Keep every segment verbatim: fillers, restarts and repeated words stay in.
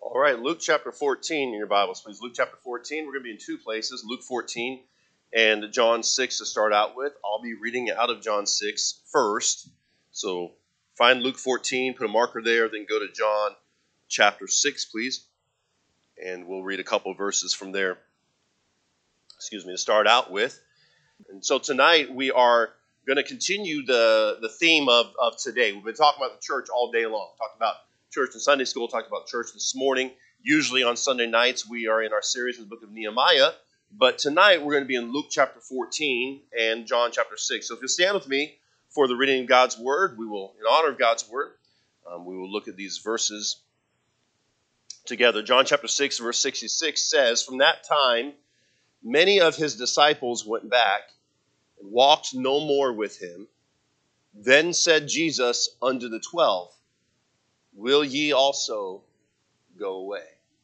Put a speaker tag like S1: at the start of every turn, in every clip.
S1: All right, Luke chapter fourteen in your Bibles, please. Luke chapter fourteen. We're going to be in two places, Luke fourteen and John six to start out with. I'll be reading out of John six first. So find Luke fourteen, put a marker there, then go to John chapter six, please. And we'll read a couple verses from there, excuse me, to start out with. And so tonight we are going to continue the, the theme of, of today. We've been talking about the church all day long. Talked about church in Sunday school, talked about church this morning. Usually on Sunday nights we are in our series in the book of Nehemiah. But tonight we're going to be in Luke chapter fourteen and John chapter six. So if you'll stand with me for the reading of God's word, we will, in honor of God's word, um, we will look at these verses together. John chapter six, verse sixty-six says, "From that time, many of his disciples went back and walked no more with him. Then said Jesus unto the twelve, Will ye also go away?"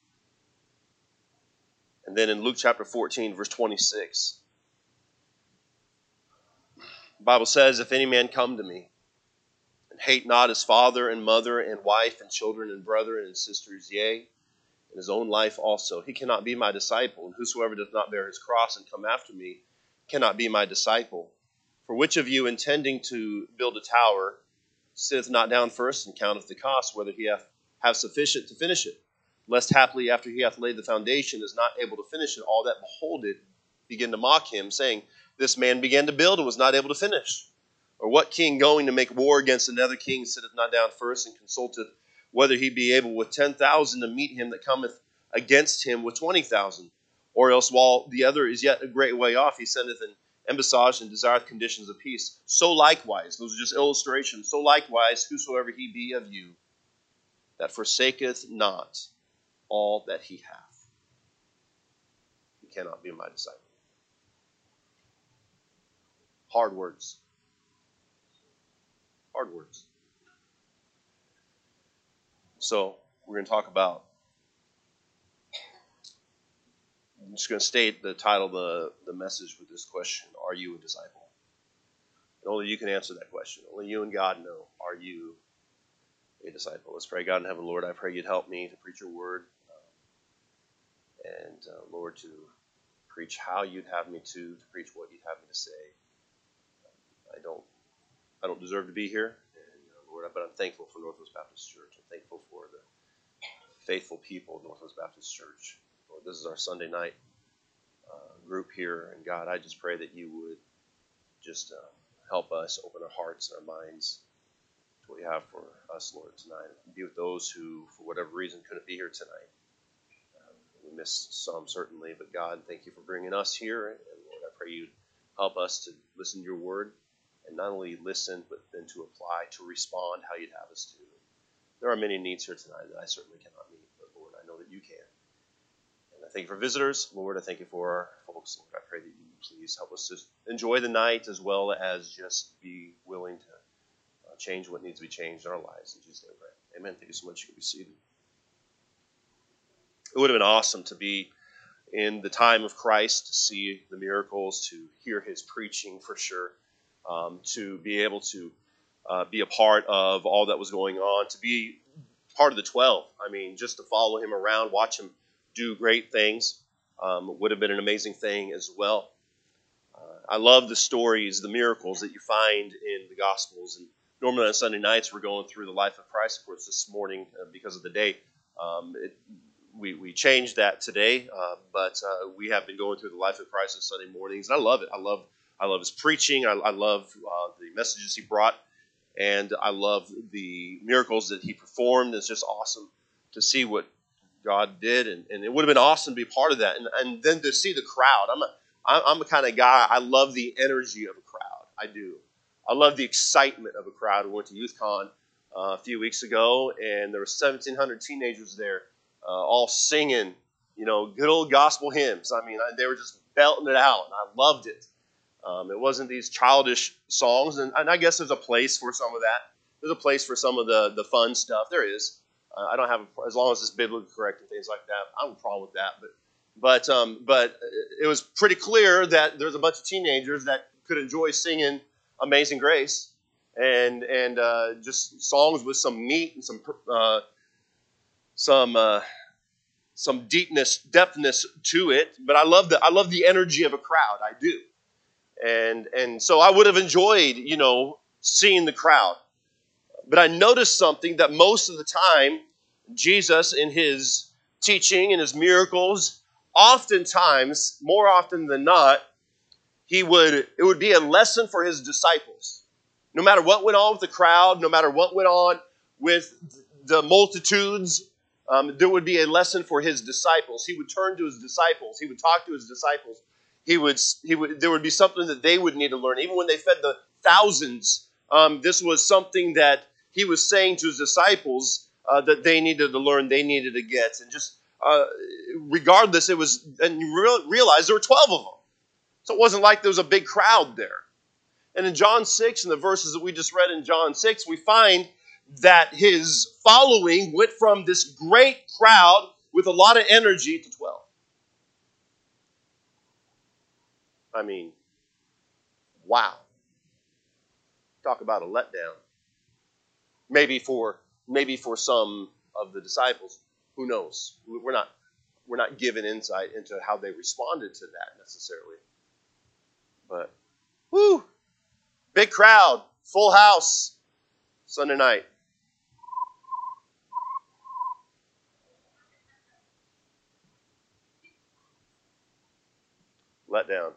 S1: And then in Luke chapter fourteen, verse twenty-six, the Bible says, "If any man come to me, and hate not his father and mother and wife and children and brethren and sisters, yea, and his own life also, he cannot be my disciple. And whosoever doth not bear his cross and come after me cannot be my disciple. For which of you, intending to build a tower, sitteth not down first and counteth the cost, whether he hath have sufficient to finish it? Lest haply after he hath laid the foundation, is not able to finish it, all that behold it begin to mock him, saying, This man began to build and was not able to finish. Or what king going to make war against another king sitteth not down first and consulteth whether he be able with ten thousand to meet him that cometh against him with twenty thousand? Or else while the other is yet a great way off, he sendeth an embassage and desireth conditions of peace. So likewise," those are just illustrations, "so likewise, whosoever he be of you, that forsaketh not all that he hath, he cannot be my disciple." Hard words. Hard words. So we're going to talk about, I'm just going to state the title of the, the message with this question: Are you a disciple? And only you can answer that question. Only you and God know. Are you a disciple? Let's pray. God in heaven, Lord, I pray you'd help me to preach your word. Um, and, uh, Lord, to preach how you'd have me to, to preach what you'd have me to say. I don't I don't deserve to be here, and, uh, Lord, but I'm thankful for Northwest Baptist Church. I'm thankful for the faithful people of Northwest Baptist Church. Lord, this is our Sunday night uh, group here, and God, I just pray that you would just uh, help us open our hearts and our minds to what you have for us, Lord, tonight. Be with those who, for whatever reason, couldn't be here tonight. Um, we missed some, certainly, but God, thank you for bringing us here, and Lord, I pray you'd help us to listen to your word, and not only listen, but then to apply, to respond how you'd have us to. There are many needs here tonight that I certainly cannot meet, but Lord, I know that you can. And I thank you for visitors. Lord, I thank you for our folks. Lord, I pray that you please help us to enjoy the night as well as just be willing to uh, change what needs to be changed in our lives. In Jesus' name I pray. Amen. Thank you so much. You can be seated. It would have been awesome to be in the time of Christ, to see the miracles, to hear his preaching for sure, um, to be able to uh, be a part of all that was going on, to be part of the twelve. I mean, just to follow him around, watch him do great things, um, would have been an amazing thing as well. Uh, I love the stories, the miracles that you find in the Gospels. And normally on Sunday nights, we're going through the life of Christ. Of course, this morning, uh, because of the day, um, it, we, we changed that today. Uh, but uh, we have been going through the life of Christ on Sunday mornings. And I love it. I love I love his preaching. I, I love uh, the messages he brought. And I love the miracles that he performed. It's just awesome to see what God did, and, and it would have been awesome to be part of that. And, and then to see the crowd. I'm a, I'm the kind of guy, I love the energy of a crowd. I do. I love the excitement of a crowd. We went to YouthCon uh, a few weeks ago, and there were seventeen hundred teenagers there, uh, all singing, you know, good old gospel hymns. I mean, I, they were just belting it out, and I loved it. Um, it wasn't these childish songs, and, and I guess there's a place for some of that. There's a place for some of the, the fun stuff. There is. Uh, I don't have, a, as long as it's biblically correct and things like that, I don't have a problem with that. But but um, but it was pretty clear that there's a bunch of teenagers that could enjoy singing Amazing Grace and and uh, just songs with some meat and some uh, some uh, some deepness, depthness to it. But I love the I love the energy of a crowd. I do, and and so I would have enjoyed, you know, seeing the crowd. But I noticed something, that most of the time, Jesus in his teaching and his miracles, oftentimes, more often than not, he would it would be a lesson for his disciples. No matter what went on with the crowd, no matter what went on with the multitudes, um, there would be a lesson for his disciples. He would turn to his disciples. He would talk to his disciples. He would, he would. There would be something that they would need to learn. Even when they fed the thousands, um, this was something that he was saying to his disciples uh, that they needed to learn, they needed to get. And just uh, regardless, it was, and you re- realize there were twelve of them. So it wasn't like there was a big crowd there. And in John six, in the verses that we just read in John six, we find that his following went from this great crowd with a lot of energy to twelve. I mean, wow. Talk about a letdown. Maybe for maybe for some of the disciples, who knows? We're not we're not given insight into how they responded to that necessarily. But whoo, big crowd, full house, Sunday night. Let down.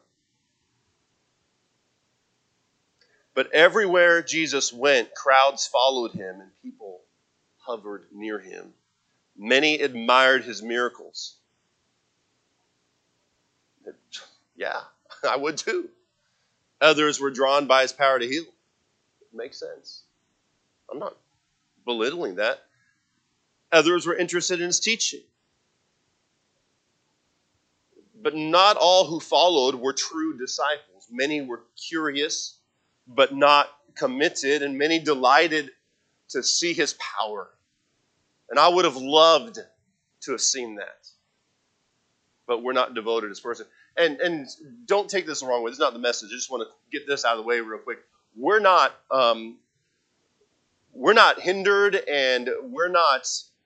S1: But everywhere Jesus went, crowds followed him and people hovered near him. Many admired his miracles. Yeah, I would too. Others were drawn by his power to heal. It makes sense. I'm not belittling that. Others were interested in his teaching. But not all who followed were true disciples. Many were curious, but not committed, and many delighted to see his power. And I would have loved to have seen that. But we're not devoted as person. And and don't take this the wrong way. It's not the message. I just want to get this out of the way real quick. We're not um, we're not hindered, and we're not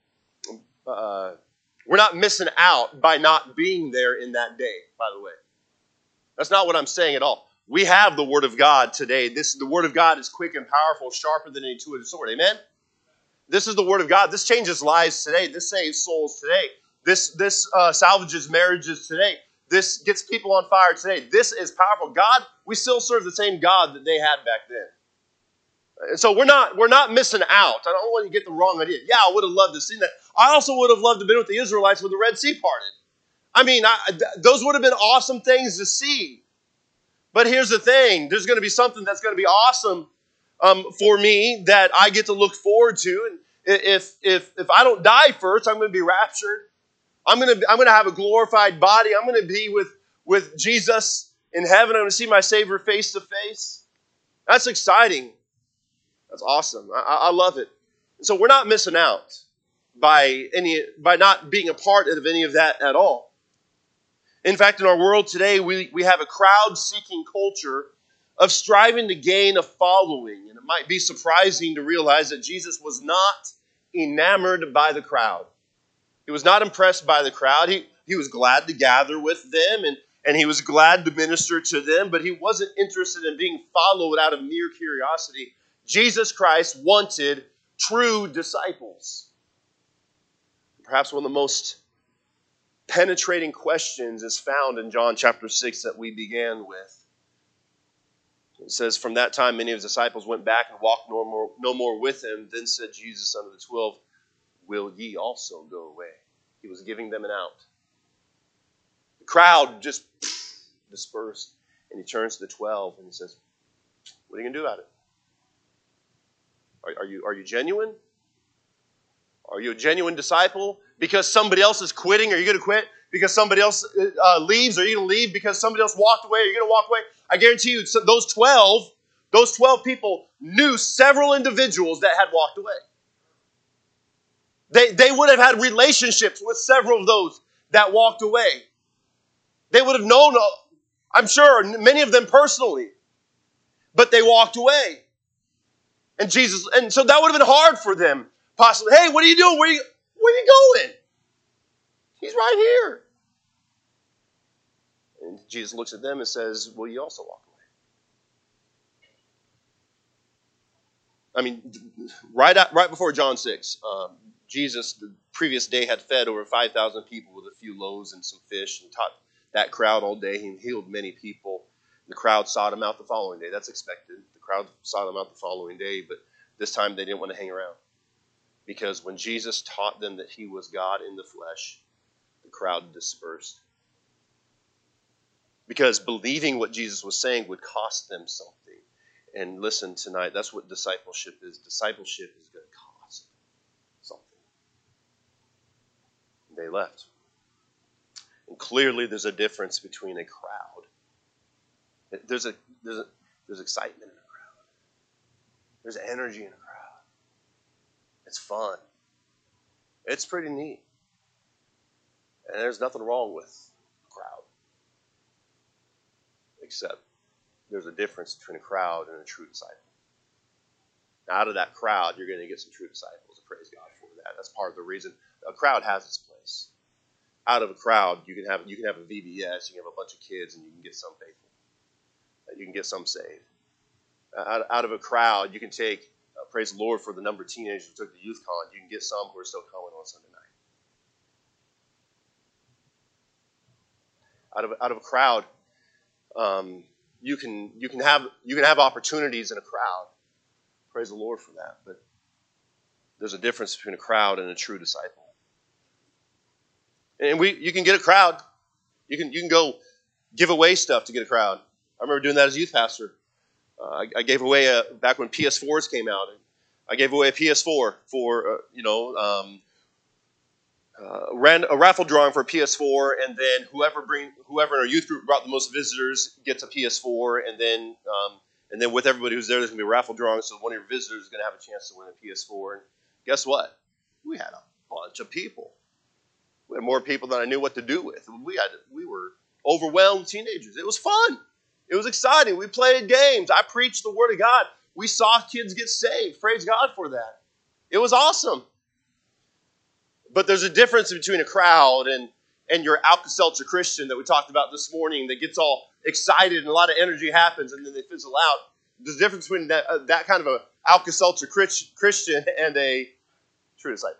S1: uh, we're not missing out by not being there in that day. By the way, that's not what I'm saying at all. We have the Word of God today. This the Word of God is quick and powerful, sharper than any two-edged sword. Amen. This is the Word of God. This changes lives today. This saves souls today. This this uh, salvages marriages today. This gets people on fire today. This is powerful. God, we still serve the same God that they had back then. And so we're not we're not missing out. I don't want you to get the wrong idea. Yeah, I would have loved to see that. I also would have loved to have been with the Israelites when the Red Sea parted. I mean, I, th- those would have been awesome things to see. But here's the thing. There's going to be something that's going to be awesome um, for me that I get to look forward to. And if if if I don't die first, I'm going to be raptured. I'm going to I'm going to have a glorified body. I'm going to be with, with Jesus in heaven. I'm going to see my Savior face to face. That's exciting. That's awesome. I, I love it. So we're not missing out by any by not being a part of any of that at all. In fact, in our world today, we, we have a crowd-seeking culture of striving to gain a following. And it might be surprising to realize that Jesus was not enamored by the crowd. He was not impressed by the crowd. He, he was glad to gather with them, and, and he was glad to minister to them, but he wasn't interested in being followed out of mere curiosity. Jesus Christ wanted true disciples. Perhaps one of the most penetrating questions is found in John chapter six that we began with. It says, from that time many of his disciples went back and walked no more, no more with him. Then said Jesus unto the twelve, will ye also go away? He was giving them an out. The crowd just dispersed, and he turns to the twelve and he says, what are you going to do about it? Are, are you, are you genuine? Are you a genuine disciple? Because somebody else is quitting, are you going to quit? Because somebody else uh, leaves, are you going to leave? Because somebody else walked away, are you going to walk away? I guarantee you, so those twelve, those twelve people knew several individuals that had walked away. They, they would have had relationships with several of those that walked away. They would have known, I'm sure, many of them personally. But they walked away. And Jesus, and so that would have been hard for them. Possibly, hey, what are you doing? Where are you, where are you going? right here. And Jesus looks at them and says, will you also walk away? I mean, right at, right before John six, um, Jesus the previous day had fed over five thousand people with a few loaves and some fish and taught that crowd all day. He healed many people. The crowd sought him out the following day. That's expected. The crowd sought him out the following day, but this time they didn't want to hang around. Because when Jesus taught them that he was God in the flesh, the crowd dispersed. Because believing what Jesus was saying would cost them something. And listen tonight, that's what discipleship is. Discipleship is going to cost something. They left. And clearly there's a difference between a crowd. There's a there's a, there's excitement in a crowd. There's energy in a crowd. It's fun. It's pretty neat. And there's nothing wrong with a crowd. Except there's a difference between a crowd and a true disciple. Now, out of that crowd, you're going to get some true disciples. And praise God for that. That's part of the reason. A crowd has its place. Out of a crowd, you can have you can have a V B S, you can have a bunch of kids, and you can get some faithful. You can get some saved. Out, out of a crowd, you can take, uh, praise the Lord for the number of teenagers who took the youth con. You can get some who are still coming on Sunday night. Out of out of a crowd, um, you can you can have you can have opportunities in a crowd. Praise the Lord for that. But there's a difference between a crowd and a true disciple. And we you can get a crowd. You can you can go give away stuff to get a crowd. I remember doing that as a youth pastor. Uh, I, I gave away a back when P S fours came out. I gave away a P S four for uh, you know um, uh, ran a raffle drawing for a P S four, and then whoever bring whoever in our youth group brought the most visitors gets a P S four, and then um, and then with everybody who's there, there's gonna be a raffle drawing, so one of your visitors is gonna have a chance to win a P S four. And guess what? We had a bunch of people. We had more people than I knew what to do with. We had we were overwhelmed teenagers. It was fun. It was exciting. We played games. I preached the Word of God. We saw kids get saved. Praise God for that. It was awesome. But there's a difference between a crowd and, and your Alka-Seltzer Christian that we talked about this morning that gets all excited and a lot of energy happens and then they fizzle out. There's a difference between that, uh, that kind of a Alka-Seltzer Christian and a true disciple.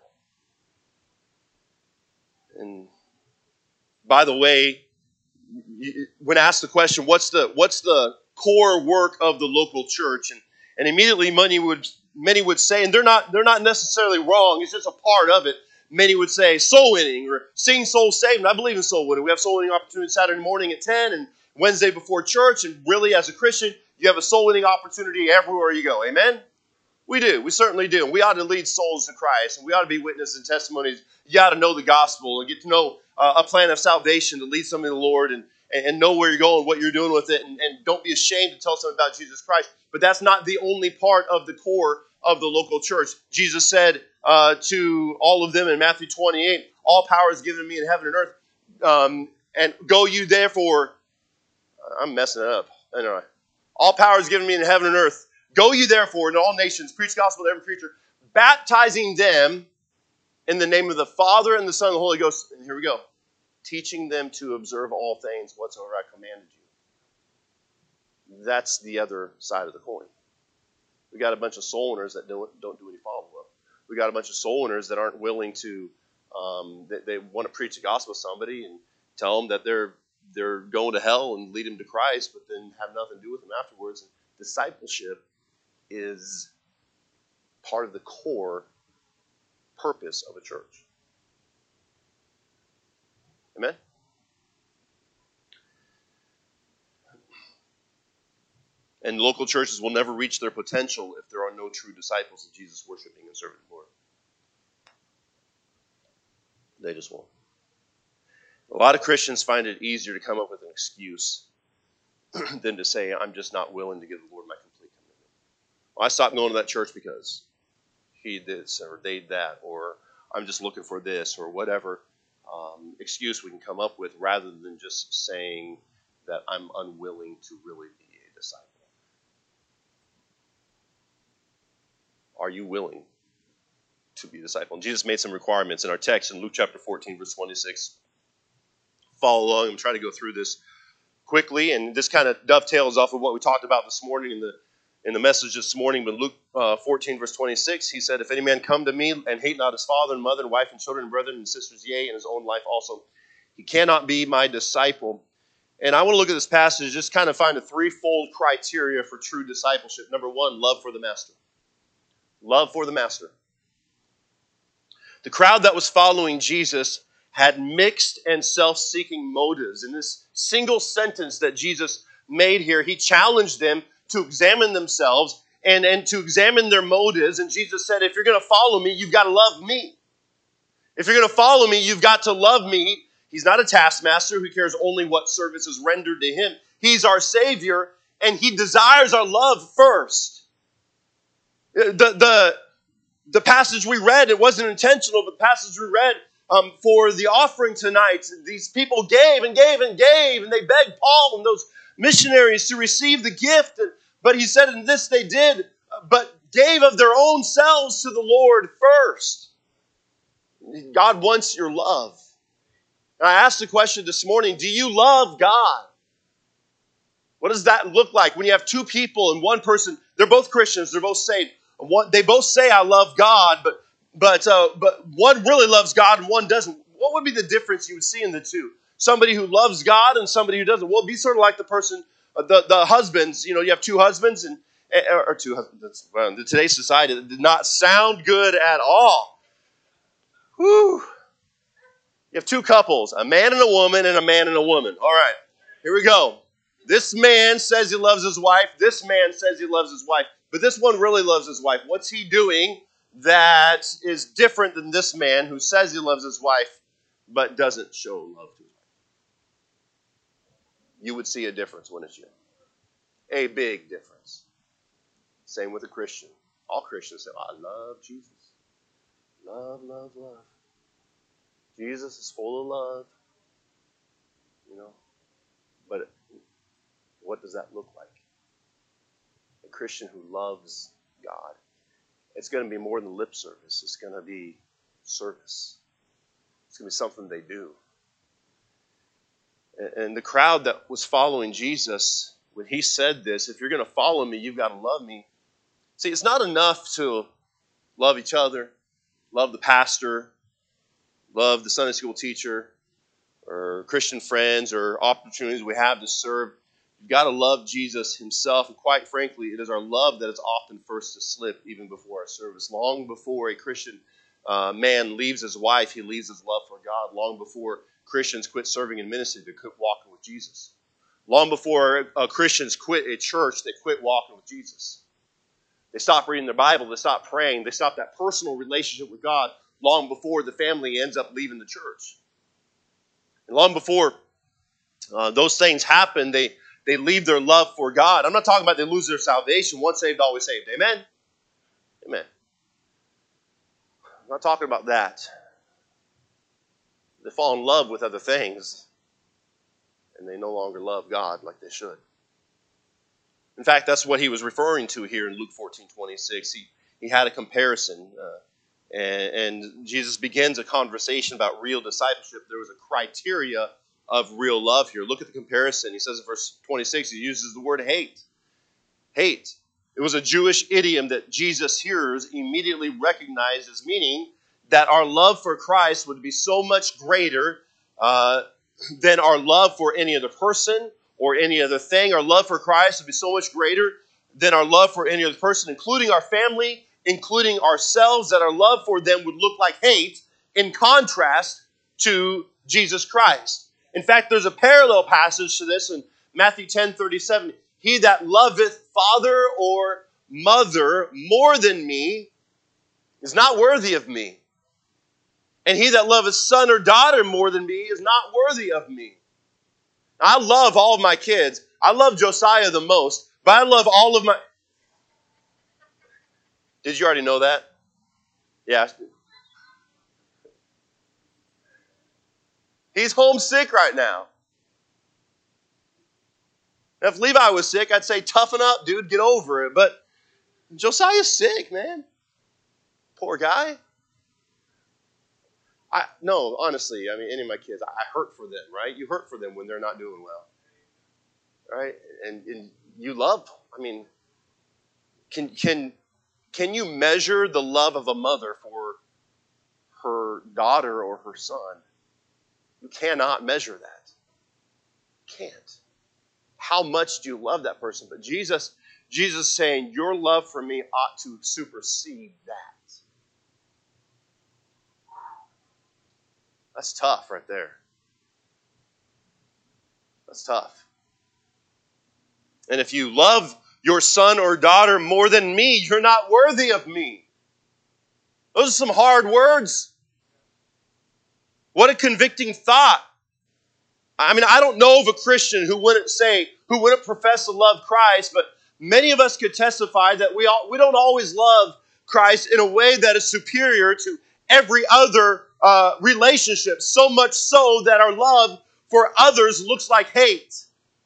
S1: And by the way, when asked the question, what's the what's the core work of the local church, and, and immediately many would many would say, and they're not they're not necessarily wrong, it's just a part of it. Many would say soul winning or seeing souls saved. And I believe in soul winning. We have soul winning opportunities Saturday morning at ten and Wednesday before church. And really, as a Christian, you have a soul winning opportunity everywhere you go. Amen? We do. We certainly do. We ought to lead souls to Christ, and we ought to be witnesses and testimonies. You ought to know the gospel and get to know uh, a plan of salvation to lead somebody to the Lord, and, and know where you're going, what you're doing with it, and, and don't be ashamed to tell someone about Jesus Christ. But that's not the only part of the core of the local church. Jesus said uh, to all of them in Matthew twenty-eight, all power is given to me in heaven and earth, um, and go you therefore. I'm messing it up. Anyway, all power is given me in heaven and earth. Go you therefore into all nations, preach the gospel to every creature, baptizing them in the name of the Father and the Son and the Holy Ghost. And here we go. Teaching them to observe all things whatsoever I commanded you. That's the other side of the coin. We got a bunch of soul winners that don't, don't do any follow-up. We got a bunch of soul winners that aren't willing to, um, they, they want to preach the gospel to somebody and tell them that they're they're going to hell and lead them to Christ, but then have nothing to do with them afterwards. And discipleship is part of the core purpose of a church. Amen? And local churches will never reach their potential if there are no true disciples of Jesus worshiping and serving the Lord. They just won't. A lot of Christians find it easier to come up with an excuse than to say, I'm just not willing to give the Lord my complete commitment. Well, I stopped going to that church because he did this or they did that, or I'm just looking for this, or whatever um, excuse we can come up with, rather than just saying that I'm unwilling to really be a disciple. Are you willing to be a disciple? And Jesus made some requirements in our text in Luke chapter fourteen, verse twenty-six. follow along. I'm trying to go through this quickly, and this kind of dovetails off of what we talked about this morning in the in the message this morning. But Luke uh, fourteen, verse twenty-six, he said, "If any man come to me and hate not his father and mother and wife and children and brethren and sisters, yea, and his own life also, he cannot be my disciple." And I want to look at this passage, just kind of find a threefold criteria for true discipleship. Number one, love for the master. Love for the master. The crowd that was following Jesus had mixed and self-seeking motives. In this single sentence that Jesus made here, he challenged them to examine themselves and, and to examine their motives. And Jesus said, if you're going to follow me, you've got to love me. If you're going to follow me, you've got to love me. He's not a taskmaster who cares only what service is rendered to him. He's our Savior, and he desires our love first. The, the, the passage we read, it wasn't intentional, but the passage we read um, for the offering tonight, these people gave and gave and gave, and they begged Paul and those missionaries to receive the gift. But he said, in this they did, but gave of their own selves to the Lord first. God wants your love. And I asked the question this morning, do you love God? What does that look like when you have two people and one person, they're both Christians, they're both saved. One, they both say, I love God, but but uh, but one really loves God and one doesn't. What would be the difference you would see in the two? Somebody who loves God and somebody who doesn't. Well, it'd be sort of like the person, uh, the, the husbands, you know, you have two husbands, and or two husbands. Well, in today's society, it did not sound good at all. Whew. You have two couples, a man and a woman and a man and a woman. All right, here we go. This man says he loves his wife. This man says he loves his wife. But this one really loves his wife. What's he doing that is different than this man who says he loves his wife but doesn't show love to his wife? You would see a difference, wouldn't you? A big difference. Same with a Christian. All Christians say, oh, I love Jesus. Love, love, love. Jesus is full of love. You know, but what does that look like? A Christian who loves God. It's going to be more than lip service. It's going to be service. It's going to be something they do. And the crowd that was following Jesus, when he said this, if you're going to follow me, you've got to love me. See, it's not enough to love each other, love the pastor, love the Sunday school teacher, or Christian friends, or opportunities we have to serve. You've got to love Jesus himself. And quite frankly, it is our love that is often first to slip even before our service. Long before a Christian uh, man leaves his wife, he leaves his love for God. Long before Christians quit serving in ministry, they quit walking with Jesus. Long before uh, Christians quit a church, they quit walking with Jesus. They stop reading their Bible. They stop praying. They stop that personal relationship with God long before the family ends up leaving the church. And long before uh, those things happen, they, they leave their love for God. I'm not talking about they lose their salvation. Once saved, always saved. Amen? Amen. I'm not talking about that. They fall in love with other things, and they no longer love God like they should. In fact, that's what he was referring to here in Luke fourteen twenty-six. He, he had a comparison, uh, and, and Jesus begins a conversation about real discipleship. There was a criteria of real love here. Look at the comparison. He says in verse twenty-six, he uses the word hate. Hate. It was a Jewish idiom that Jesus' hearers immediately recognized as meaning that our love for Christ would be so much greater uh, than our love for any other person or any other thing. Our love for Christ would be so much greater than our love for any other person, including our family, including ourselves, that our love for them would look like hate in contrast to Jesus Christ. In fact, there's a parallel passage to this in Matthew ten thirty-seven. He that loveth father or mother more than me is not worthy of me. And he that loveth son or daughter more than me is not worthy of me. I love all of my kids. I love Josiah the most, but I love all of my... Did you already know that? Yeah. He's homesick right now. If Levi was sick, I'd say, toughen up, dude, get over it. But Josiah's sick, man. Poor guy. I no, honestly, I mean, any of my kids, I, I hurt for them, right? You hurt for them when they're not doing well, right? And and you love. I mean, can can can you measure the love of a mother for her daughter or her son? You cannot measure that. You can't. How much do you love that person? But Jesus, Jesus saying, your love for me ought to supersede that. That's tough right there. That's tough. And if you love your son or daughter more than me, you're not worthy of me. Those are some hard words. What a convicting thought. I mean, I don't know of a Christian who wouldn't say, who wouldn't profess to love Christ, but many of us could testify that we all, we don't always love Christ in a way that is superior to every other uh, relationship, so much so that our love for others looks like hate.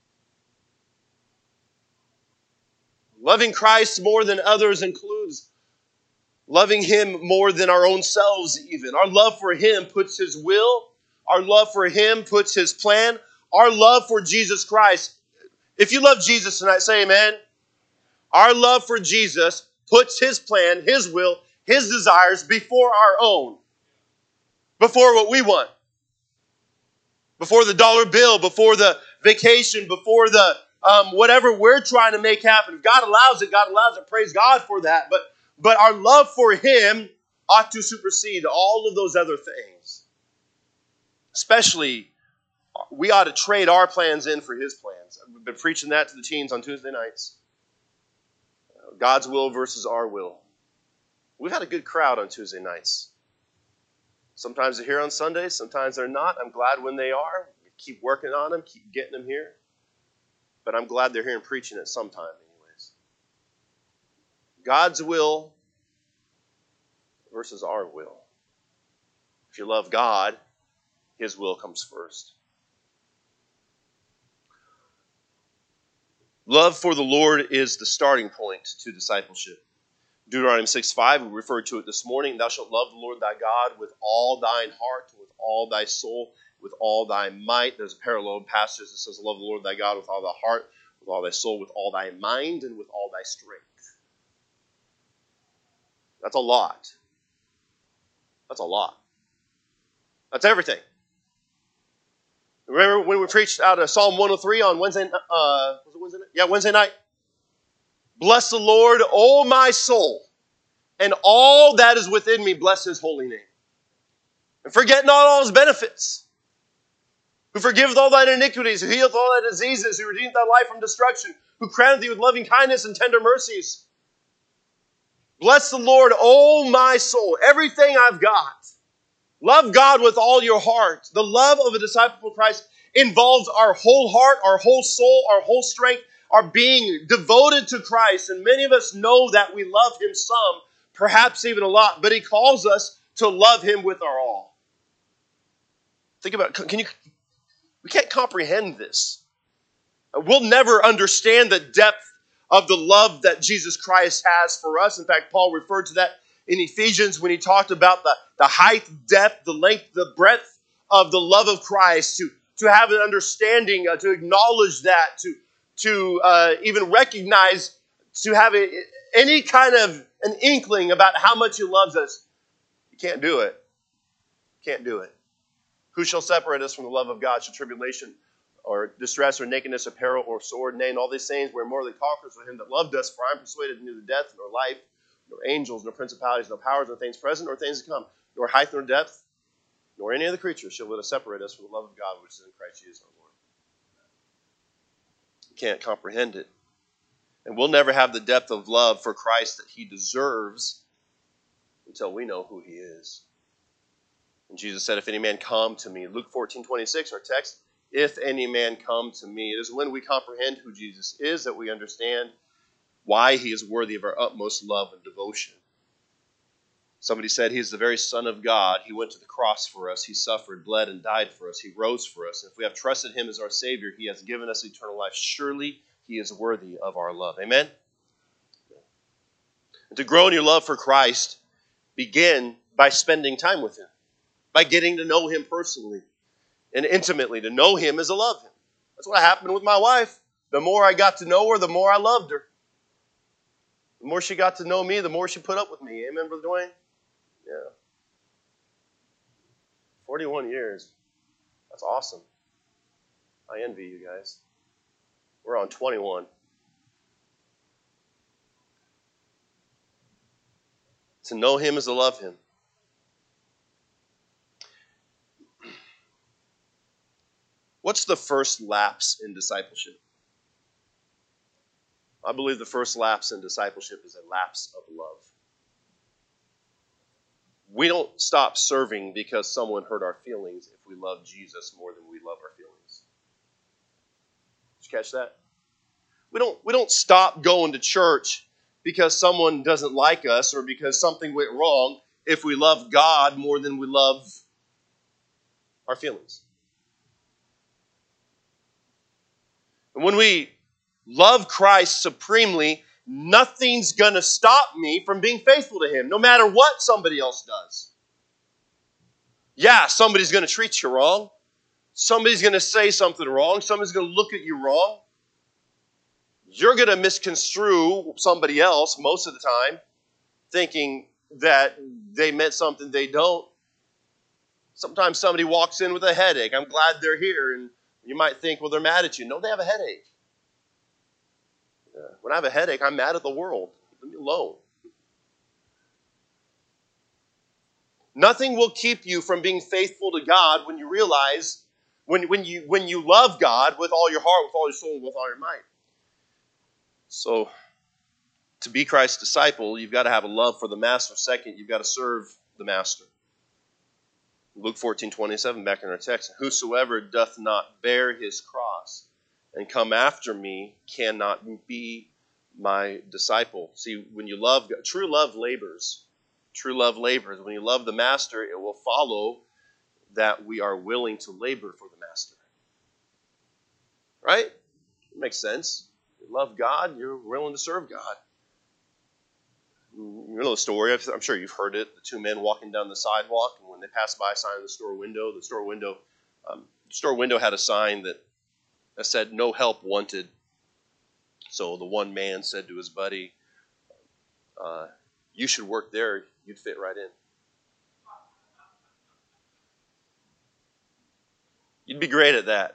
S1: Loving Christ more than others includes loving Him more than our own selves even. Our love for Him puts His will. Our love for Him puts His plan. Our love for Jesus Christ. If you love Jesus tonight, say amen. Our love for Jesus puts His plan, His will, His desires before our own. Before what we want. Before the dollar bill, before the vacation, before the um, whatever we're trying to make happen. If God allows it, God allows it. Praise God for that. But, but our love for Him ought to supersede all of those other things. Especially, we ought to trade our plans in for His plans. I've been preaching that to the teens on Tuesday nights. God's will versus our will. We've had a good crowd on Tuesday nights. Sometimes they're here on Sundays, sometimes they're not. I'm glad when they are. Keep working on them, keep getting them here. But I'm glad they're here and preaching at some time anyways. God's will versus our will. If you love God, His will comes first. Love for the Lord is the starting point to discipleship. Deuteronomy six five, we referred to it this morning. Thou shalt love the Lord thy God with all thine heart, with all thy soul, with all thy might. There's a parallel passage that says, love the Lord thy God with all thy heart, with all thy soul, with all thy mind, and with all thy strength. That's a lot. That's a lot. That's everything. Remember when we preached out of Psalm one oh three on Wednesday, uh, was it Wednesday night? Yeah, Wednesday night. Bless the Lord, O my soul, and all that is within me, bless His holy name. And forget not all His benefits, who forgiveth all thine iniquities, who healeth all thy diseases, who redeemeth thy life from destruction, who crowneth thee with loving kindness and tender mercies. Bless the Lord, O my soul, everything I've got. Love God with all your heart. The love of a disciple of Christ involves our whole heart, our whole soul, our whole strength, our being devoted to Christ. And many of us know that we love Him some, perhaps even a lot, but He calls us to love Him with our all. Think about it. Can you, we can't comprehend this. We'll never understand the depth of the love that Jesus Christ has for us. In fact, Paul referred to that in Ephesians when he talked about the, the height, depth, the length, the breadth of the love of Christ, to, to have an understanding, uh, to acknowledge that, to, to uh, even recognize, to have a, any kind of an inkling about how much He loves us. You can't do it. Can't do it. Who shall separate us from the love of God? Shall tribulation or distress or nakedness or peril or sword? Nay, in all these things we're more than conquerors with Him that loved us. For I am persuaded neither death nor life, nor angels, nor principalities, nor powers, nor things present, nor things to come, nor height, nor depth, nor any other creature shall let us separate us from the love of God which is in Christ Jesus our Lord. You can't comprehend it. And we'll never have the depth of love for Christ that He deserves until we know who He is. And Jesus said, if any man come to me, Luke fourteen twenty-six, our text, if any man come to me. It is when we comprehend who Jesus is that we understand why He is worthy of our utmost love and devotion. Somebody said He is the very Son of God. He went to the cross for us. He suffered, bled, and died for us. He rose for us. If we have trusted Him as our Savior, He has given us eternal life. Surely He is worthy of our love. Amen? And to grow in your love for Christ, begin by spending time with Him. by getting to know him personally and intimately, to know him as I love him. That's what happened with my wife. The more I got to know her, the more I loved her. The more she got to know me, the more she put up with me. Amen, Brother Dwayne? Yeah. forty-one years. That's awesome. I envy you guys. We're on twenty-one. To know him is to love him. What's the first lapse in discipleship? I believe the first lapse in discipleship is a lapse of love. We don't stop serving because someone hurt our feelings if we love Jesus more than we love our feelings. Did you catch that? We don't, we don't stop going to church because someone doesn't like us or because something went wrong if we love God more than we love our feelings. And when we love Christ supremely, nothing's going to stop me from being faithful to him, no matter what somebody else does. Yeah, somebody's going to treat you wrong. Somebody's going to say something wrong. Somebody's going to look at you wrong. You're going to misconstrue somebody else most of the time, thinking that they meant something they don't. Sometimes somebody walks in with a headache. I'm glad they're here. And you might think, well, they're mad at you. No, they have a headache. Yeah. When I have a headache, I'm mad at the world. Leave me alone. Nothing will keep you from being faithful to God when you realize, when, when, you, when you love God with all your heart, with all your soul, with all your might. So, to be Christ's disciple, you've got to have a love for the master. Second, you've got to serve the master. Luke fourteen twenty-seven, back in our text. Whosoever doth not bear his cross and come after me cannot be my disciple. See, when you love God, true love labors. True love labors. When you love the master, it will follow that we are willing to labor for the master. Right? It makes sense. You love God, you're willing to serve God. You know the story, I'm sure you've heard it. The two men walking down the sidewalk, and when they passed by a sign in the store window, the store window, um, the store window had a sign that, that said, "No help wanted." So the one man said to his buddy, uh, "You should work there, you'd fit right in. You'd be great at that."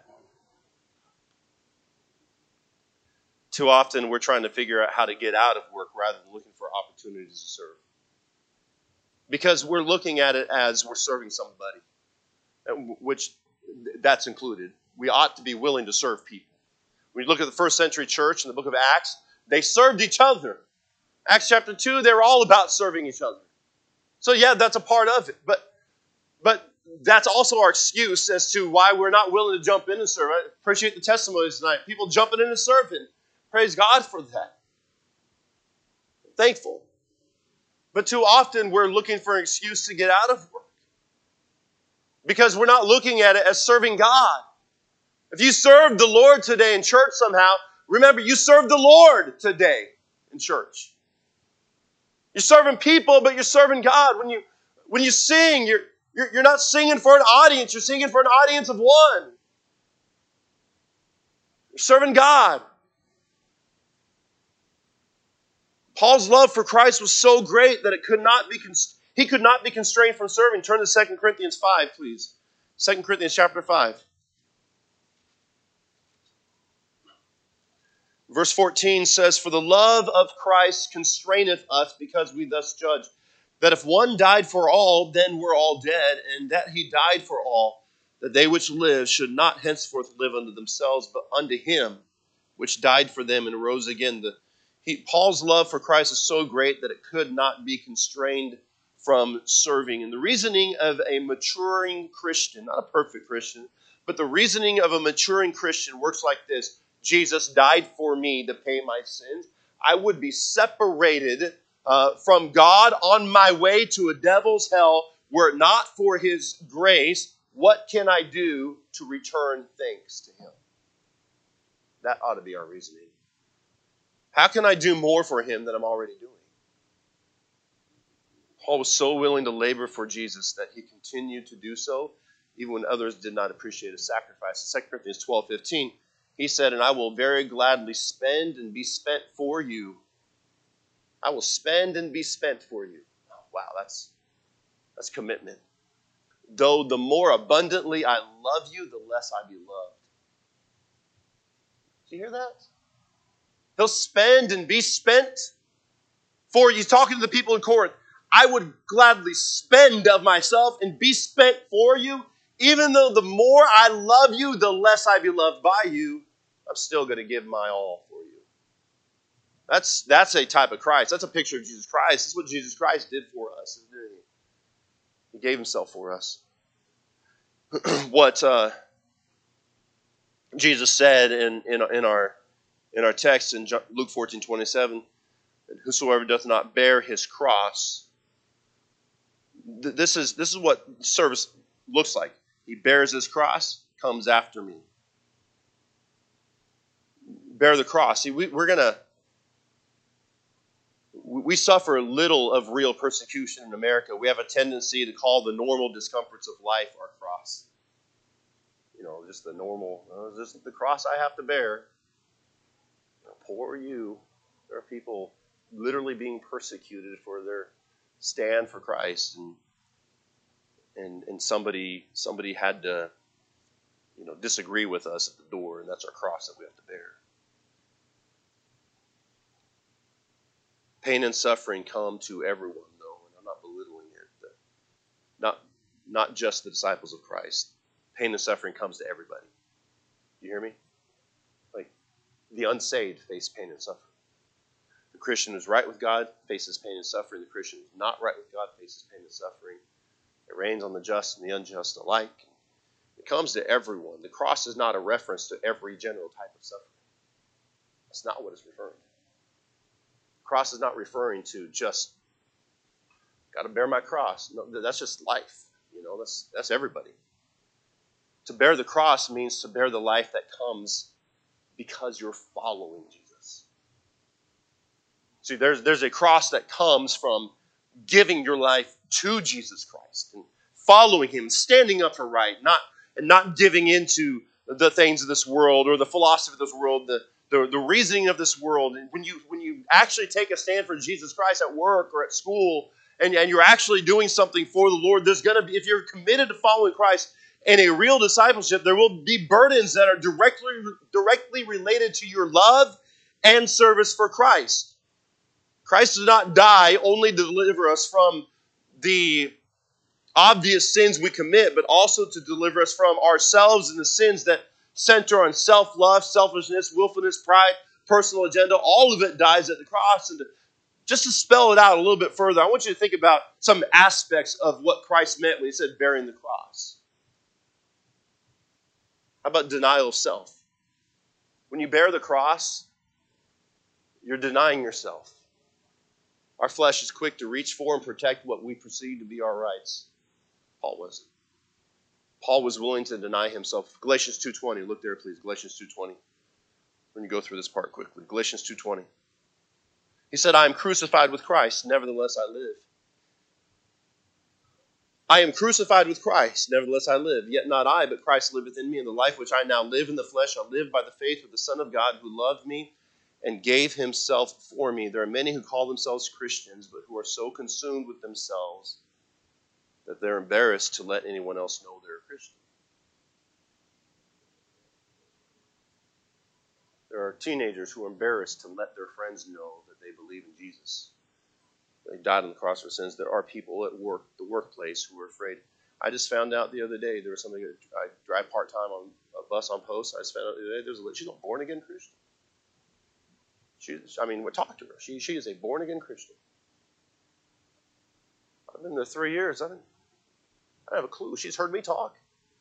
S1: Too often we're trying to figure out how to get out of work rather than looking for opportunities to serve. Because we're looking at it as we're serving somebody, which that's included. We ought to be willing to serve people. When you look at the first century church in the book of Acts, they served each other. Acts chapter two, they were all about serving each other. So yeah, that's a part of it. But, but that's also our excuse as to why we're not willing to jump in and serve. I appreciate the testimonies tonight. People jumping in and serving. Praise God for that. I'm thankful. But too often we're looking for an excuse to get out of work. Because we're not looking at it as serving God. If you serve the Lord today in church somehow, remember you serve the Lord today in church. You're serving people, but you're serving God. When you when you sing, you're, you're, you're not singing for an audience. You're singing for an audience of one. You're serving God. Paul's love for Christ was so great that it could not be he could not be constrained from serving. Turn to Second Corinthians five, please. Second Corinthians chapter five. Verse fourteen says, "For the love of Christ constraineth us, because we thus judge, that if one died for all, then we're all dead, and that he died for all, that they which live should not henceforth live unto themselves, but unto him which died for them and rose again." The He, Paul's love for Christ is so great that it could not be constrained from serving. And the reasoning of a maturing Christian, not a perfect Christian, but the reasoning of a maturing Christian works like this. Jesus died for me to pay my sins. I would be separated uh, from God on my way to a devil's hell were it not for his grace. What can I do to return thanks to him? That ought to be our reasoning. How can I do more for him than I'm already doing? Paul was so willing to labor for Jesus that he continued to do so, even when others did not appreciate his sacrifice. In Second Corinthians twelve fifteen, he said, "And I will very gladly spend and be spent for you." I will spend and be spent for you. Oh, wow, that's that's commitment. Though the more abundantly I love you, the less I be loved. Do you hear that? He'll spend and be spent for you. He's talking to the people in Corinth. I would gladly spend of myself and be spent for you. Even though the more I love you, the less I be loved by you, I'm still going to give my all for you. That's, that's a type of Christ. That's a picture of Jesus Christ. That's what Jesus Christ did for us. He gave himself for us. What uh, Jesus said in, in, in, our, in our text in Luke fourteen twenty-seven, "Whosoever doth not bear his cross," th- this is, this is what service looks like. He bears his cross, comes after me. Bear the cross. See, we, we're going to, we suffer little of real persecution in America. We have a tendency to call the normal discomforts of life our cross. You know, just the normal, oh, this is the cross I have to bear. Poor you. There are people literally being persecuted for their stand for Christ, and and and somebody somebody had to, you know, disagree with us at the door, and that's our cross that we have to bear. Pain and suffering come to everyone, though, and I'm not belittling it. Not, not just the disciples of Christ. Pain and suffering comes to everybody. You hear me? Like, the unsaved face pain and suffering. The Christian who's right with God faces pain and suffering. The Christian who's not right with God faces pain and suffering. It rains on the just and the unjust alike. It comes to everyone. The cross is not a reference to every general type of suffering. That's not what it's referring to. Cross is not referring to just, got to bear my cross. No, that's just life. You know, that's that's everybody. To bear the cross means to bear the life that comes because you're following Jesus. See, there's there's a cross that comes from giving your life to Jesus Christ and following him, standing up for right, not and not giving into the things of this world or the philosophy of this world, the The, the reasoning of this world. And when you when you actually take a stand for Jesus Christ at work or at school, and, and you're actually doing something for the Lord, there's going to be, if you're committed to following Christ in a real discipleship, there will be burdens that are directly directly related to your love and service for Christ. Christ did not die only to deliver us from the obvious sins we commit, but also to deliver us from ourselves and the sins that center on self-love, selfishness, willfulness, pride, personal agenda. All of it dies at the cross. And to, just to spell it out a little bit further, I want you to think about some aspects of what Christ meant when he said bearing the cross. How about denial of self? When you bear the cross, you're denying yourself. Our flesh is quick to reach for and protect what we perceive to be our rights. Paul wasn't. Paul was willing to deny himself. Galatians two twenty. Look there, please. Galatians two twenty. We're going to go through this part quickly. Galatians two twenty. He said, "I am crucified with Christ, nevertheless I live. I am crucified with Christ, nevertheless I live. Yet not I, but Christ liveth in me. And the life which I now live in the flesh, I live by the faith of the Son of God, who loved me and gave himself for me." There are many who call themselves Christians, but who are so consumed with themselves that they're embarrassed to let anyone else know they're a Christian. There are teenagers who are embarrassed to let their friends know that they believe in Jesus. They died on the cross for sins. There are people at work, the workplace, who are afraid. I just found out the other day, there was something, I drive part-time on a bus on post. I just found out the other day, there's a, she's a born-again Christian. She, I mean, we talked to her. She, she is a born-again Christian. I've been there three years. I didn't, I don't have a clue. She's heard me talk.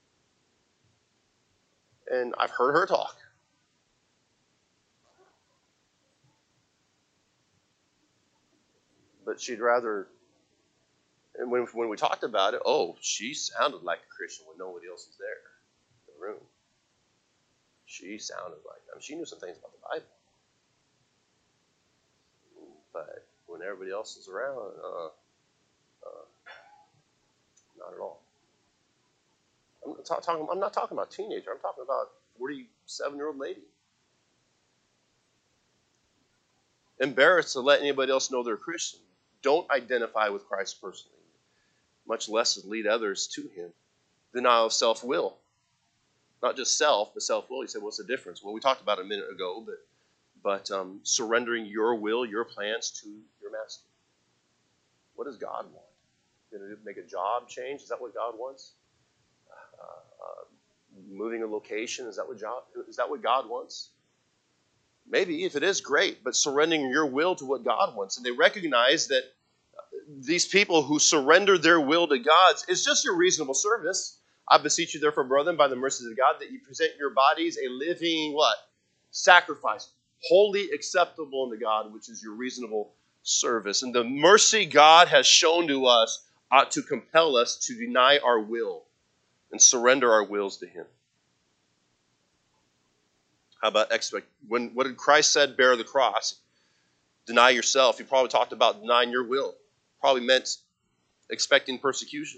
S1: And I've heard her talk. But she'd rather, and when, when we talked about it, oh, she sounded like a Christian when nobody else was there in the room. She sounded like, I mean, she knew some things about the Bible. But when everybody else is around, uh, Not at all. I'm not, talking, I'm not talking about a teenager. I'm talking about a forty-seven-year-old lady. Embarrassed to let anybody else know they're a Christian. Don't identify with Christ personally, much less lead others to him. Denial of self-will. Not just self, but self-will. You say, what's the difference? Well, we talked about it a minute ago, but, but um, surrendering your will, your plans to your master. What does God want? Going to make a job change? Is that what God wants? Uh, uh, moving a location? Is that what job? Is that what God wants? Maybe, if it is, great, but surrendering your will to what God wants. And they recognize that these people who surrender their will to God's is just your reasonable service. I beseech you, therefore, brethren, by the mercies of God, that you present your bodies a living, what? Sacrifice. Wholly acceptable unto God, which is your reasonable service. And the mercy God has shown to us ought to compel us to deny our will and surrender our wills to him. How about expect? When what did Christ said? Bear the cross. Deny yourself. He probably talked about denying your will. Probably meant expecting persecution.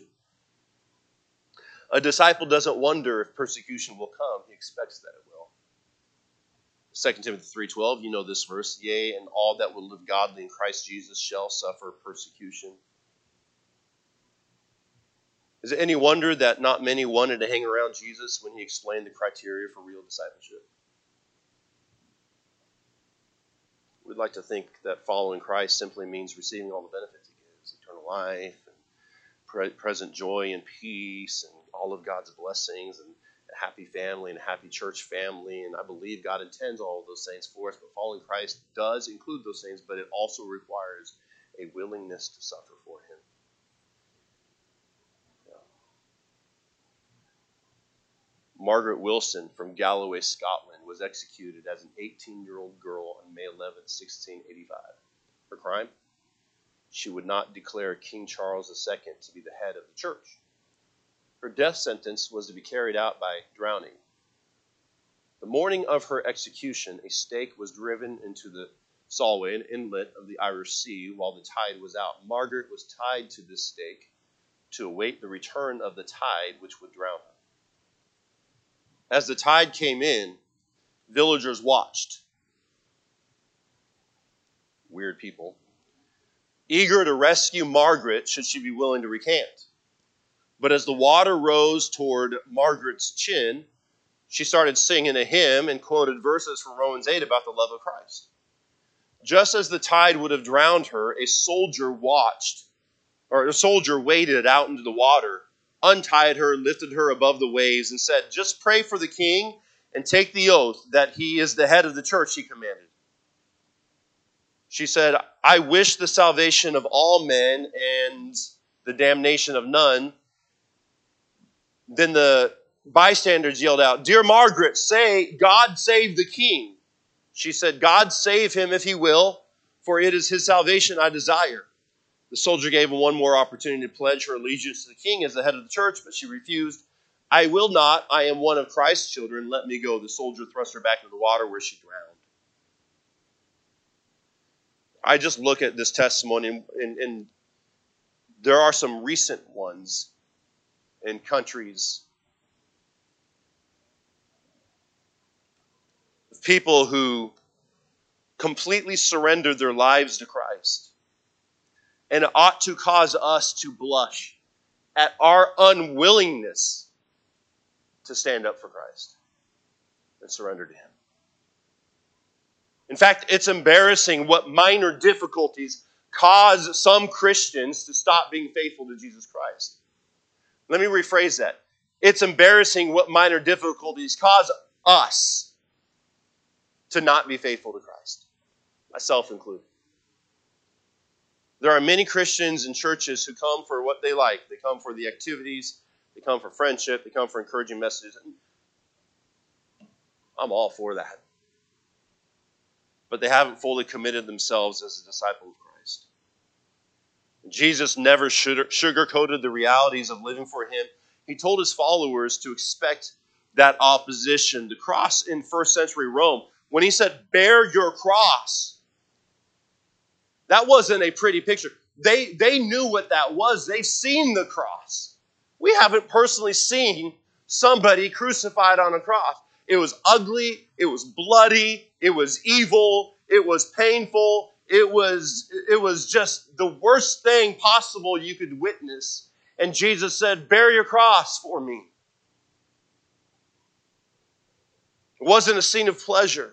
S1: A disciple doesn't wonder if persecution will come. He expects that it will. Second Timothy three twelve, you know this verse. Yea, and all that will live godly in Christ Jesus shall suffer persecution. Is it any wonder that not many wanted to hang around Jesus when he explained the criteria for real discipleship? We'd like to think that following Christ simply means receiving all the benefits he gives, eternal life, and pre- present joy and peace, and all of God's blessings, and a happy family, and a happy church family. And I believe God intends all of those things for us, but following Christ does include those things, but it also requires a willingness to suffer for him. Margaret Wilson from Galloway, Scotland, was executed as an eighteen-year-old girl on May eleventh, sixteen eighty-five. Her crime? She would not declare King Charles the Second to be the head of the church. Her death sentence was to be carried out by drowning. The morning of her execution, a stake was driven into the Solway, an inlet of the Irish Sea, while the tide was out. Margaret was tied to this stake to await the return of the tide, which would drown her. As the tide came in, villagers watched. Weird people. Eager to rescue Margaret should she be willing to recant. But as the water rose toward Margaret's chin, she started singing a hymn and quoted verses from Romans eight about the love of Christ. Just as the tide would have drowned her, a soldier watched, or a soldier waded out into the water, untied her, lifted her above the waves, and said, just pray for the king and take the oath that he is the head of the church, he commanded. She said, I wish the salvation of all men and the damnation of none. Then the bystanders yelled out, Dear Margaret, say, God save the king. She said, God save him if he will, for it is his salvation I desire. The soldier gave her one more opportunity to pledge her allegiance to the king as the head of the church, but she refused. I will not. I am one of Christ's children. Let me go. The soldier thrust her back into the water where she drowned. I just look at this testimony, and, and, and there are some recent ones in countries of people who completely surrendered their lives to Christ. And it ought to cause us to blush at our unwillingness to stand up for Christ and surrender to him. In fact, it's embarrassing what minor difficulties cause some Christians to stop being faithful to Jesus Christ. Let me rephrase that. It's embarrassing what minor difficulties cause us to not be faithful to Christ, myself included. There are many Christians in churches who come for what they like. They come for the activities. They come for friendship. They come for encouraging messages. I'm all for that. But they haven't fully committed themselves as a disciple of Christ. Jesus never sugarcoated the realities of living for him. He told his followers to expect that opposition. The cross in first century Rome, when he said, bear your cross, that wasn't a pretty picture. They, they knew what that was. They've seen the cross. We haven't personally seen somebody crucified on a cross. It was ugly, it was bloody, it was evil, it was painful, it was, it was just the worst thing possible you could witness. And Jesus said, bear your cross for me. It wasn't a scene of pleasure.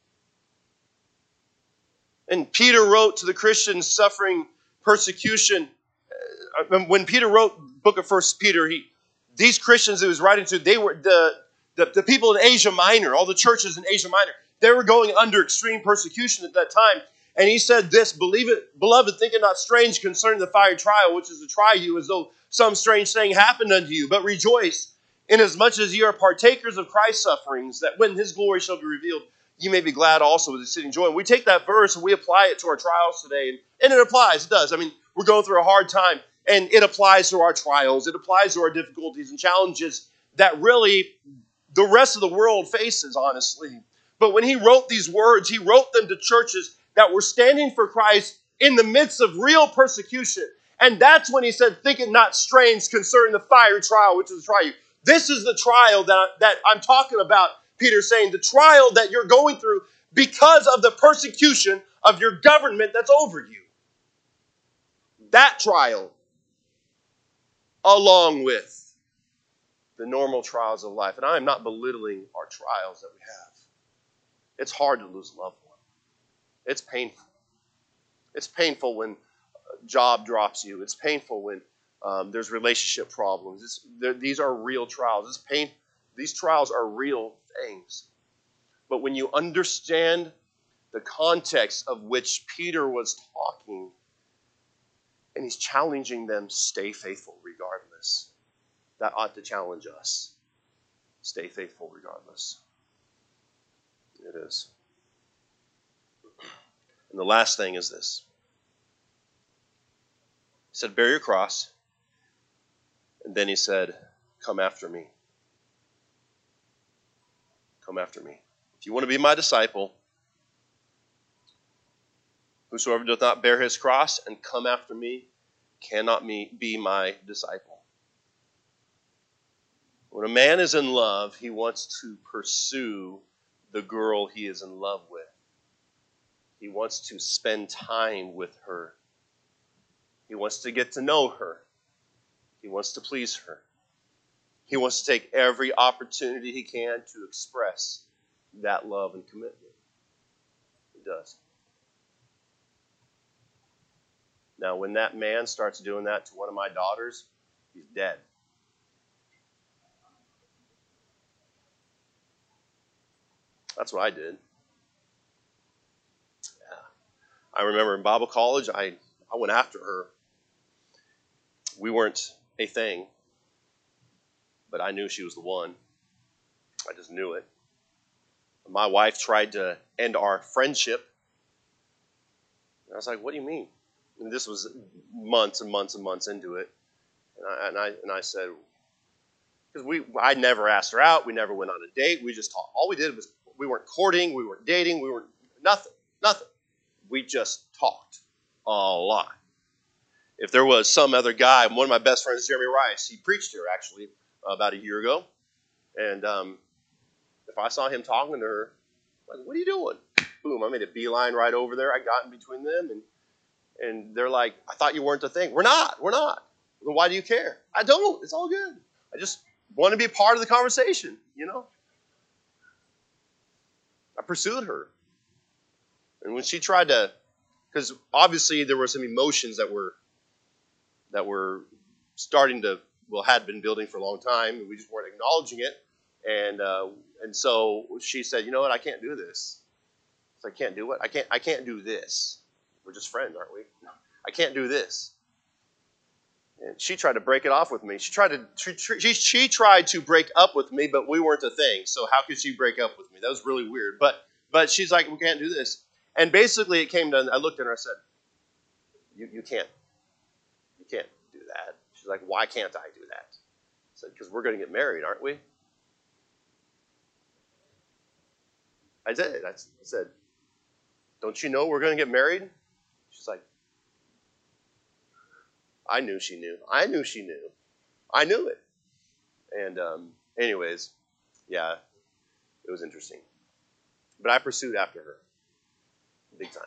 S1: And Peter wrote to the Christians suffering persecution. When Peter wrote the book of First Peter, he, these Christians he was writing to, they were the, the, the people in Asia Minor, all the churches in Asia Minor, they were going under extreme persecution at that time. And he said this, believe it, beloved, think it not strange concerning the fiery trial, which is to try you as though some strange thing happened unto you. But rejoice, inasmuch as ye are partakers of Christ's sufferings, that when his glory shall be revealed, you may be glad also with exceeding joy. And we take that verse and we apply it to our trials today. And, and it applies, it does. I mean, we're going through a hard time. And it applies to our trials. It applies to our difficulties and challenges that really the rest of the world faces, honestly. But when he wrote these words, he wrote them to churches that were standing for Christ in the midst of real persecution. And that's when he said, think it not strange concerning the fiery trial, which is to try you. This is the trial that, that I'm talking about, Peter saying, the trial that you're going through because of the persecution of your government that's over you. That trial, along with the normal trials of life. And I am not belittling our trials that we have. It's hard to lose a loved one. It's painful. It's painful when a job drops you. It's painful when um, there's relationship problems. It's, these are real trials. It's pain. These trials are real things. But when you understand the context of which Peter was talking, and he's challenging them, stay faithful regardless. That ought to challenge us. Stay faithful regardless. It is. And the last thing is this. He said, bear your cross. And then he said, come after me. Come after me. If you want to be my disciple, whosoever doth not bear his cross and come after me cannot be my disciple. When a man is in love, he wants to pursue the girl he is in love with. He wants to spend time with her. He wants to get to know her. He wants to please her. He wants to take every opportunity he can to express that love and commitment. He does. Now, when that man starts doing that to one of my daughters, he's dead. That's what I did. Yeah. I remember in Bible college, I, I went after her. We weren't a thing, but I knew she was the one. I just knew it. My wife tried to end our friendship. And I was like, what do you mean? And this was months and months and months into it. And I, and I, and I said, because we, I never asked her out. We never went on a date. We just talked. All we did was, we weren't courting. We weren't dating. We weren't, nothing, nothing. We just talked a lot. If there was some other guy, one of my best friends, Jeremy Rice, he preached here actually about a year ago. And um, if I saw him talking to her, I'm like, what are you doing? Boom, I made a beeline right over there. I got in between them, and and they're like, I thought you weren't a thing. We're not. We're not. Then why do you care? I don't. It's all good. I just want to be a part of the conversation, you know? I pursued her. And when she tried to, because obviously there were some emotions that were that were starting to, well, had been building for a long time, and we just weren't acknowledging it. And uh, and so she said, you know what, I can't do this. So I can't do what? I can't I can't do this. We're just friends, aren't we? I can't do this. And she tried to break it off with me. She tried to she, she tried to break up with me, but we weren't a thing. So how could she break up with me? That was really weird. But but she's like, we can't do this. And basically it came to, I looked at her and I said, you, you can't. You can't do that. She's like, why can't I do that? I said, because we're going to get married, aren't we? I did. I said, don't you know we're going to get married? She's like, I knew she knew. I knew she knew. I knew it. And um, anyways, yeah, it was interesting. But I pursued after her, big time.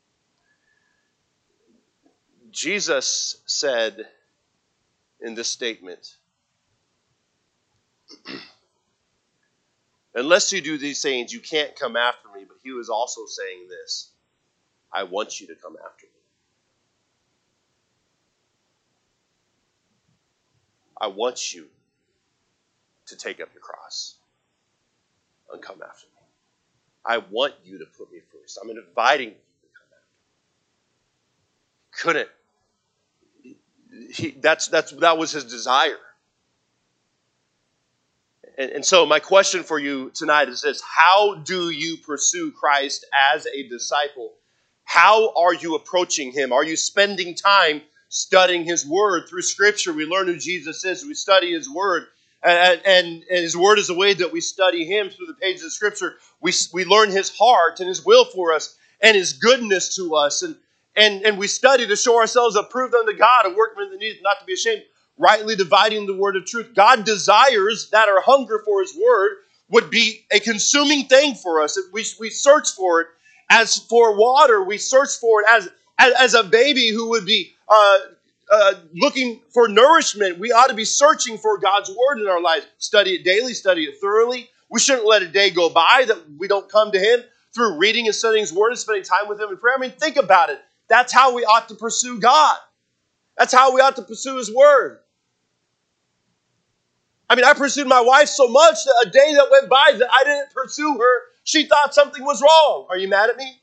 S1: Jesus said in this statement, unless you do these things, you can't come after me. But he was also saying this, I want you to come after me. I want you to take up your cross and come after me. I want you to put me first. I'm inviting you to come after me. Couldn't. He, that's, that's, that was his desire. And, and so my question for you tonight is this. How do you pursue Christ as a disciple? How are you approaching him? Are you spending time studying his word? Through Scripture, we learn who Jesus is. We study his word. And, and, and his word is the way that we study him through the pages of Scripture. We, we learn his heart and his will for us and his goodness to us. And, and, and we study to show ourselves approved unto God, a workman that needeth not to be ashamed, rightly dividing the word of truth. God desires that our hunger for his word would be a consuming thing for us. We, we search for it as for water. We search for it as, as, as a baby who would be uh, uh, looking for nourishment. We ought to be searching for God's word in our lives. Study it daily, study it thoroughly. We shouldn't let a day go by that we don't come to him through reading and studying his word and spending time with him in prayer. I mean, think about it. That's how we ought to pursue God. That's how we ought to pursue his word. I mean, I pursued my wife so much that a day that went by that I didn't pursue her, she thought something was wrong. Are you mad at me?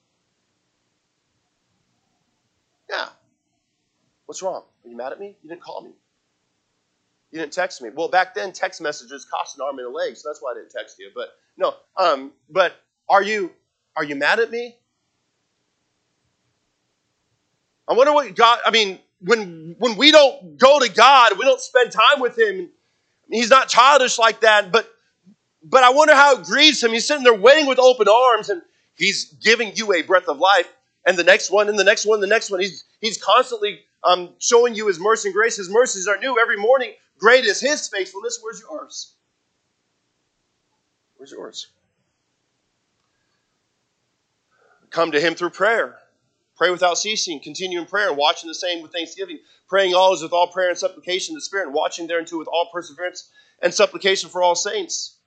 S1: Yeah. What's wrong? Are you mad at me? You didn't call me. You didn't text me. Well, back then, text messages cost an arm and a leg, so that's why I didn't text you. But no, um, but are you are you mad at me? I wonder what God, I mean, when when we don't go to God, we don't spend time with him. He's not childish like that, but but I wonder how it grieves him. He's sitting there waiting with open arms, and he's giving you a breath of life, and the next one, and the next one, the next one. He's he's constantly um, showing you his mercy and grace. His mercies are new every morning. Great is his faithfulness. Where's yours? Where's yours? Come to him through prayer. Pray without ceasing. Continue in prayer, watching the same with thanksgiving. Praying always with all prayer and supplication in the Spirit, and watching thereunto with all perseverance and supplication for all saints.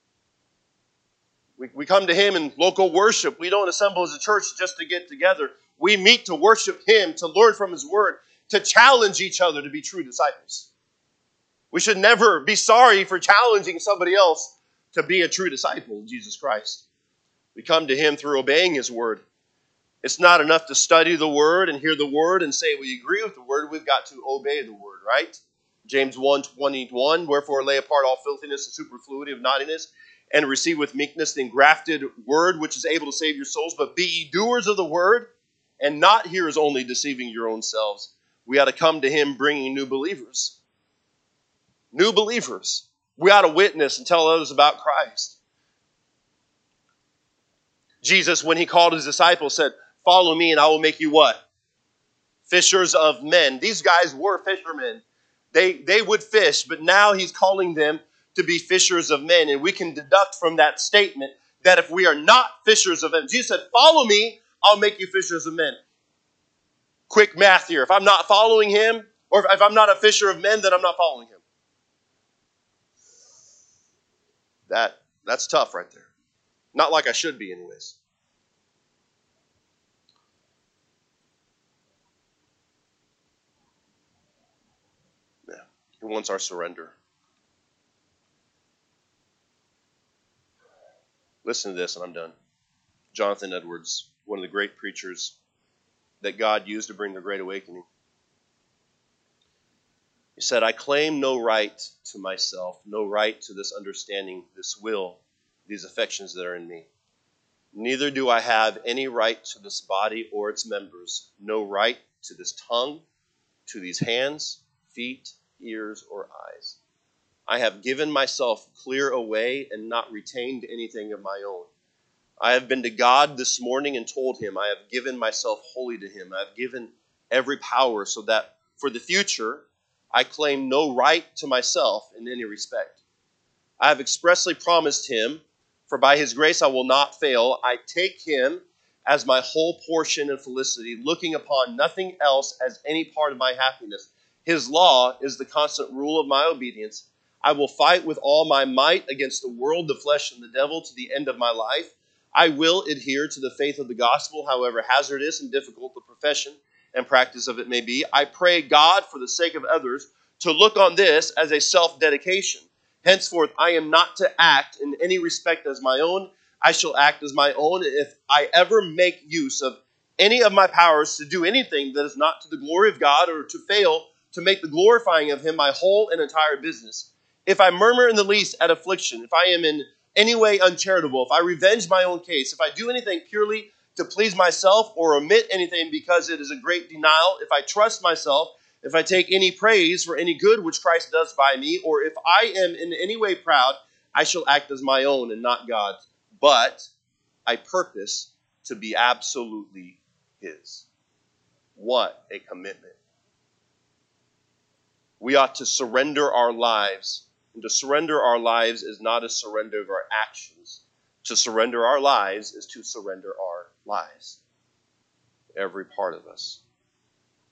S1: We, we come to him in local worship. We don't assemble as a church just to get together. We meet to worship him, to learn from his word, to challenge each other to be true disciples. We should never be sorry for challenging somebody else to be a true disciple of Jesus Christ. We come to him through obeying his word. It's not enough to study the word and hear the word and say we agree with the word. We've got to obey the word, right? James one twenty-one, wherefore lay apart all filthiness and superfluity of naughtiness, and receive with meekness the engrafted word which is able to save your souls. But be ye doers of the word, and not hearers only, deceiving your own selves. We ought to come to him bringing new believers. New believers. We ought to witness and tell others about Christ. Jesus, when he called his disciples, said, follow me and I will make you what? Fishers of men. These guys were fishermen. They, they would fish, but now he's calling them to be fishers of men. And we can deduct from that statement that if we are not fishers of men, Jesus said, follow me, I'll make you fishers of men. Quick math here. If I'm not following him, or if I'm not a fisher of men, then I'm not following him. That, that's tough right there. Not like I should be anyways. Yeah, he wants our surrender. Listen to this and I'm done. Jonathan Edwards, one of the great preachers that God used to bring the Great Awakening. He said, I claim no right to myself, no right to this understanding, this will, these affections that are in me. Neither do I have any right to this body or its members, no right to this tongue, to these hands, feet, ears, or eyes. I have given myself clear away and not retained anything of my own. I have been to God this morning and told him I have given myself wholly to him. I have given every power so that for the future I claim no right to myself in any respect. I have expressly promised him, for by his grace I will not fail. I take him as my whole portion and felicity, looking upon nothing else as any part of my happiness. His law is the constant rule of my obedience. I will fight with all my might against the world, the flesh, and the devil to the end of my life. I will adhere to the faith of the gospel, however hazardous and difficult the profession and practice of it may be. I pray God, for the sake of others, to look on this as a self-dedication. Henceforth, I am not to act in any respect as my own. I shall act as my own. If I ever make use of any of my powers to do anything that is not to the glory of God, or to fail to make the glorifying of him my whole and entire business, if I murmur in the least at affliction, if I am in any way uncharitable, if I revenge my own case, if I do anything purely to please myself, or omit anything because it is a great denial, if I trust myself, if I take any praise for any good which Christ does by me, or if I am in any way proud, I shall act as my own and not God's. But I purpose to be absolutely his. What a commitment. We ought to surrender our lives. And to surrender our lives is not a surrender of our actions. To surrender our lives is to surrender our lives. Every part of us.